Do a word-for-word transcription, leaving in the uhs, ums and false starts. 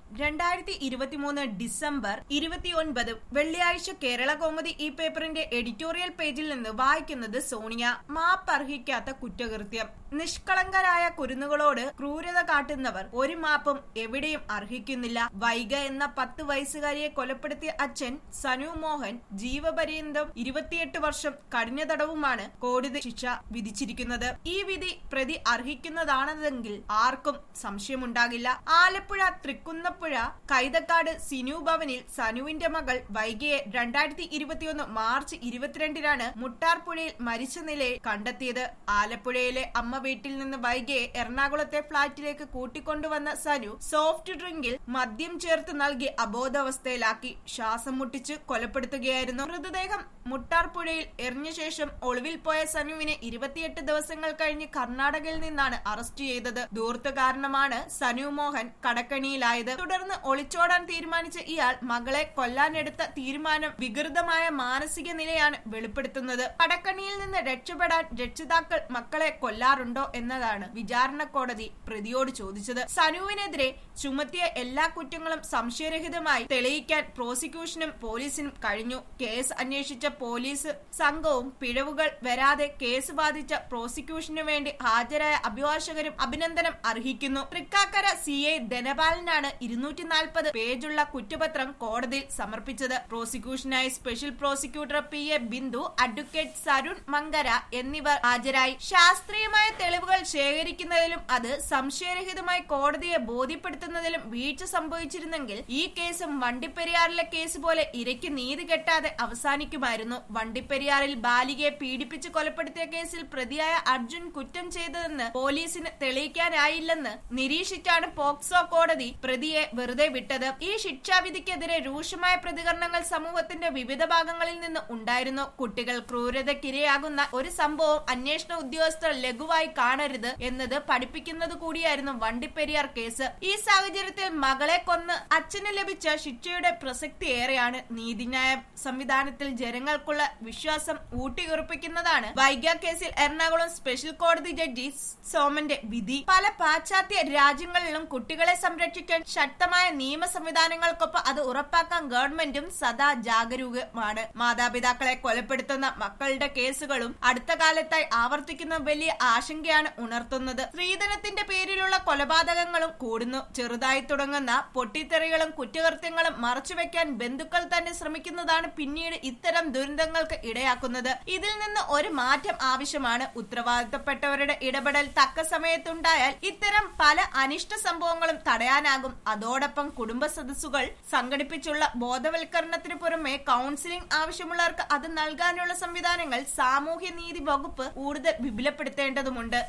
രണ്ടായിരത്തി ഇരുപത്തിമൂന്ന് ഡിസംബർ ഇരുപത്തിയൊൻപത് വെള്ളിയാഴ്ച കേരള കൗമുദി ഈ പേപ്പറിന്റെ എഡിറ്റോറിയൽ പേജിൽ നിന്ന് വായിക്കുന്നത് സോണിയ. മാപ്പർഹിക്കാത്ത കുറ്റകൃത്യം. നിഷ്കളങ്കരായ കുരുന്നുകളോട് ക്രൂരത കാട്ടുന്നവർ ഒരു മാപ്പും എവിടെയും അർഹിക്കുന്നില്ല. വൈഗ എന്ന പത്ത് വയസ്സുകാരിയെ കൊലപ്പെടുത്തിയ അച്ഛൻ സനു മോഹൻ ജീവപര്യന്തം ഇരുപത്തിയെട്ട് വർഷം കഠിന തടവുമാണ് കോടതി ശിക്ഷ വിധിച്ചിരിക്കുന്നത്. ഈ വിധി പ്രതി അർഹിക്കുന്നതാണതെങ്കിൽ ആർക്കും സംശയമുണ്ടാകില്ല. ആലപ്പുഴ തൃക്കുന്നപ്പുഴ കൈതക്കാട് സിനു ഭവനിൽ സനുവിന്റെ മകൾ വൈഗയെ രണ്ടായിരത്തി ഇരുപത്തിയൊന്ന് മാർച്ച് ഇരുപത്തിരണ്ടിനാണ് മുട്ടാർപ്പുഴയിൽ മരിച്ച നിലയിൽ കണ്ടെത്തിയത്. ആലപ്പുഴയിലെ അമ്മ വീട്ടിൽ നിന്ന് വൈഗയെ എറണാകുളത്തെ ഫ്ളാറ്റിലേക്ക് കൂട്ടിക്കൊണ്ടുവന്ന സനു സോഫ്റ്റ് ഡ്രിങ്കിൽ മദ്യം ചേർത്ത് നൽകി അബോധാവസ്ഥയിലാക്കി ശ്വാസം മുട്ടിച്ച് കൊലപ്പെടുത്തുകയായിരുന്നു. മൃതദേഹം മുട്ടാർപ്പുഴയിൽ എറിഞ്ഞ ശേഷം ഒളിവിൽ പോയ സനുവിനെ ഇരുപത്തിയെട്ട് ദിവസങ്ങൾ കഴിഞ്ഞ് കർണാടകയിൽ നിന്നാണ് അറസ്റ്റ് ചെയ്തത്. ദൂർത്ത് കാരണമാണ് സനു മോഹൻ കടക്കണിയിലായത്. തുടർന്ന് ഒളിച്ചോടാൻ തീരുമാനിച്ച ഇയാൾ മകളെ കൊല്ലാനെടുത്ത തീരുമാനം വികൃതമായ മാനസിക നിലയാണ് വെളിപ്പെടുത്തുന്നത്. കടക്കണിയിൽ നിന്ന് രക്ഷപ്പെടാൻ രക്ഷിതാക്കൾ മക്കളെ കൊല്ലാറുണ്ടോ എന്നതാണ് വിചാരണ കോടതി പ്രതിയോട് ചോദിച്ചത്. സനുവിനെതിരെ ചുമത്തിയ എല്ലാ കുറ്റങ്ങളും സംശയരഹിതമായി തെളിയിക്കാൻ പ്രോസിക്യൂഷനും പോലീസിനും കഴിഞ്ഞു. കേസ് അന്വേഷിച്ച പോലീസ് സംഘവും പിഴവുകൾ വരാതെ കേസ് വാദിച്ച പ്രോസിക്യൂഷനു വേണ്ടി ഹാജരായ അഭിഭാഷകരും അഭിനന്ദനം അർഹിക്കുന്നു. തൃക്കാക്കര സി ഐ ധനപാലനാണ് ഇരുന്നൂറ്റി നാൽപ്പത് പേജുള്ള കുറ്റപത്രം കോടതിയിൽ സമർപ്പിച്ചത്. പ്രോസിക്യൂഷനായി special prosecutor P A Bindu, advocate Sarun Mankara എന്നിവർ ഹാജരായി. ശാസ്ത്രീയമായ തെളിവുകൾ ശേഖരിക്കുന്നതിലും അത് സംശയരഹിതമായി കോടതിയെ ബോധ്യപ്പെടുത്തുന്നതിലും വീഴ്ച സംഭവിച്ചിരുന്നെങ്കിൽ ഈ കേസും വണ്ടിപ്പെരിയാറിലെ കേസ് പോലെ ഇരയ്ക്ക് നീതി കെട്ടാതെ അവസാനിക്കുമായിരുന്നു. വണ്ടിപ്പെരിയാറിൽ ബാലികയെ പീഡിപ്പിച്ച് കൊലപ്പെടുത്തിയ കേസിൽ പ്രതിയായ അർജുൻ കുറ്റം ചെയ്തതെന്ന് പോലീസിന് തെളിയിക്കാനായില്ലെന്ന് നിരീക്ഷിച്ചാണ് പോക്സോ കോടതി പ്രതിയെ വെറുതെ വിട്ടത്. ഈ ശിക്ഷാവിധിക്കെതിരെ രൂക്ഷമായ പ്രതികരണങ്ങൾ സമൂഹത്തിന്റെ വിവിധ ഭാഗങ്ങളിൽ നിന്ന് ഉണ്ടായിരുന്നു. കുട്ടികൾ ക്രൂരതയ്ക്കിരയാകുന്ന ഒരു സംഭവം അന്വേഷണ ഉദ്യോഗസ്ഥർ ലഘുവായി കാണരുത് എന്നത് പഠിപ്പിക്കുന്നത് കൂടിയായിരുന്നു വണ്ടിപ്പെരിയാർ കേസ്. ഈ സാഹചര്യത്തിൽ മകളെ കൊന്ന് അച്ഛന് ലഭിച്ച ശിക്ഷയുടെ പ്രസക്തി ഏറെയാണ്. നീതിന്യായ സംവിധാനത്തിൽ ജനങ്ങൾക്കുള്ള വിശ്വാസം ഊട്ടിയുറപ്പിക്കുന്നതാണ് വൈഗ കേസിൽ എറണാകുളം സ്പെഷ്യൽ കോടതി ജഡ്ജി സോമന്റെ വിധി. പല പാശ്ചാത്യ രാജ്യങ്ങളിലും കുട്ടികളെ സംരക്ഷിക്കാൻ ശക്തമായ നിയമ സംവിധാനങ്ങൾക്കൊപ്പം അത് ഉറപ്പാക്കാൻ ഗവൺമെന്റും സദാ ജാഗരൂകമാണ്. മാതാപിതാക്കളെ കൊലപ്പെടുത്തുന്ന മക്കളുടെ കേസുകളും അടുത്ത കാലത്തായി ആവർത്തിക്കുന്ന വലിയ ആശങ്കയാണ് ഉണർത്തുന്നത്. സ്ത്രീധനത്തിന്റെ പേരിലുള്ള കൊലപാതകങ്ങളും കൂടുന്നു. ചെറുതായി തുടങ്ങുന്ന പൊട്ടിത്തെറികളും കുറ്റകൃത്യങ്ങളും മറച്ചുവെക്കാൻ ബന്ധുക്കൾ തന്നെ ശ്രമിക്കുന്നതാണ് പിന്നീട് ഇത്തരം ദുരന്തങ്ങൾക്ക് ഇടയാക്കുന്നത്. ഇതിൽ നിന്ന് ഒരു മാറ്റം ആവശ്യമാണ്. ഉത്തരവാദിത്തപ്പെട്ടവരുടെ ഇടപെടൽ തക്ക സമയത്തുണ്ടായാൽ ഇത്തരം പല അനിഷ്ട സംഭവങ്ങളും തടയാനാകും. അതോടൊപ്പം കുടുംബ സദസ്സുകൾ സംഘടിപ്പിച്ചുള്ള ബോധവൽക്കരണത്തിന് പുറമെ കൗൺസിലിംഗ് ആവശ്യമുള്ളവർക്ക് അത് നൽകാനുള്ള സംവിധാനങ്ങൾ സാമൂഹ്യനീതി വകുപ്പ് കൂടുതൽ വിപുലപ്പെടുത്തേണ്ടതുണ്ട്.